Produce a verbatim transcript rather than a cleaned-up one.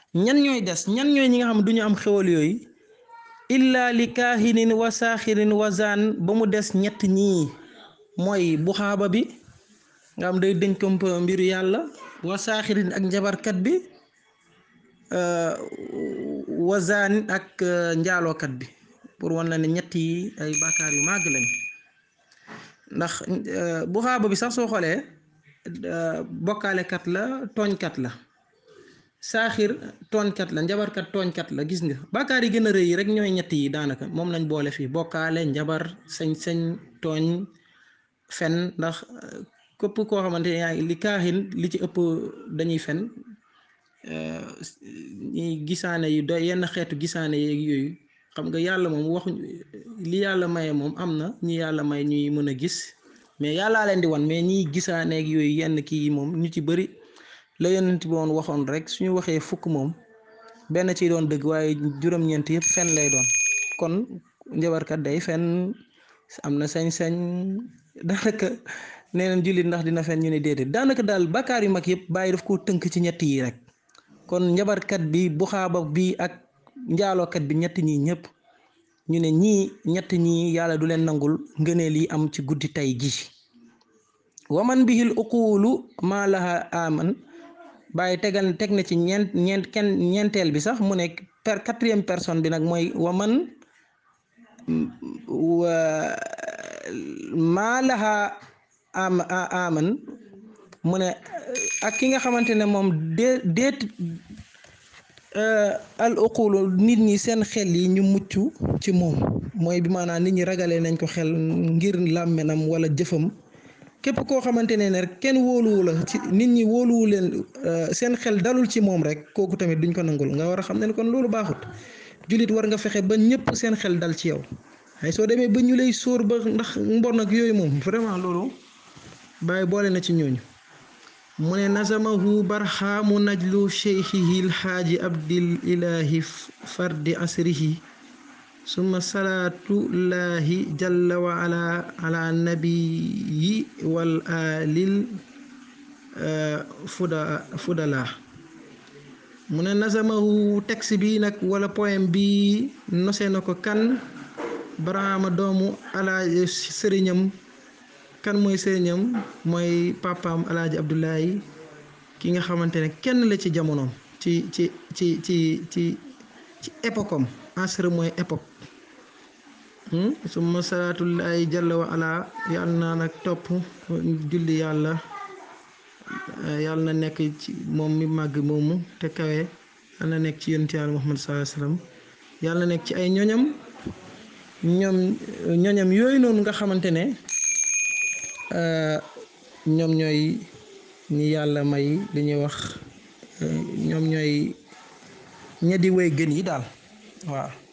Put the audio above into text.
ñan ñooy des ñan ñooy ñi nga xam duñu am xewal yooyu illa li kaahinin wa saaxirin wa zaan ba mu des ñett ñii mooy buxaaba bi nga xam day dëñ komp mbiru yàlla wa saaxirin ak njabarkat bi wa zaan ak njaalookat bi pour wan la ne ñett yi ay bàkkaar yu màgg lañ ndax buxaaba bi sax soo xoolee bokkaalekat la tooñkat la saaxir tooñkat la njabarkat tooñkat la gis nga bàkkaar yi gën a rëy yi rek ñooy ñett yi daanaka moom lañ boole fii bokkaale njabar sañ-sañ tooñ fen ndax képp koo xamante ne yaa ngi li kaaxin li ci ëpp dañuy fen ñi gisaane yu doy yenn xeetu gisaane yeeg yooyu xam nga yàlla moom waxuñ li yàlla maye moom am na ñi yàlla may ñuy mën a gis mais yàllaa leen di wan mais ñiy gisaaneeg yooyu yenn kii yi moom ñu ci bëri la yonent bi woon waxoon rek suñu waxee fukk moom benn ci doon dëgg waaye juróom-ñeent yëpp fen lay doon kon njabarkat day fen am na sañ-sañ daanaka nee nañ jullit ndax dina fen ñu ne déedéet daanaka daal bàkkaar yu mag yëpp bàyyi daf koo tënk ci ñett yi rek kon njabarkat bi buxaaba bi ak njaalookat bi ñett ñii ñëpp ñu ne ñii ñett ñii yàlla du leen nangul ngëneel yi am ci guddi tey gi waman bihil uqulu maa laha aman bàyyi tegal teg na ci ñeent ñeent kenn ñeenteel bi sax mu ne per quatrième personne bi nag mooy waman maa laha am aman mu ne ak ki nga xamante ne moom dee déet al uqulu nit ñi seen xel yi ñu mucc ci moom mooy bi maanaam nit ñi ragalee nañ ko xel ngir làmmenam wala jëfam képp koo xamante ne ne rek kenn wóoluwu la ci nit ñi wóoluwu leen seen xel dalul ci moom rek kooku tamit duñ ko nangul nga war a xam ne kon loolu baaxut jullit war nga fexe ba ñëpp seen xel dal ci yow ay soo demee ba ñu lay sóor ba ndax mbon ak yooyu moom vraiment loolu bàyyi boole na ci ñooñu mu ne nazamahu barxaamu najlu cheikhihi lxaaji abdil ilahi fardi asrihi summa salaatullahi jalla wa ala ala nabiyi wal alil fuda fudala mu ne nazamahu texte bi nag wala poème bi nose na ko kan Barhama doomu alaaji sëriñam kan mooy sëriñam mooy papaam alaaji Abdoulaye ki nga xamante ne kenn la ci jamonoom ci ci ci ci ci ci époque am asr mooy époque summa salaatullahi jalla wa ala yàlla naa nag topp julli yàlla yàlla na nekk ci moom mi màgg moomu te kawe yàlla na nekk ci yonent yàlla Muhammad sallallahu alayhi wa sallam yàlla na nekk ci ay ñoñam ñoom ñoñam yooyu noonu nga xamante ne ñoom ñooy ñi yàlla may li ñuy wax ñoom ñooy ña di way gën yi daal waaw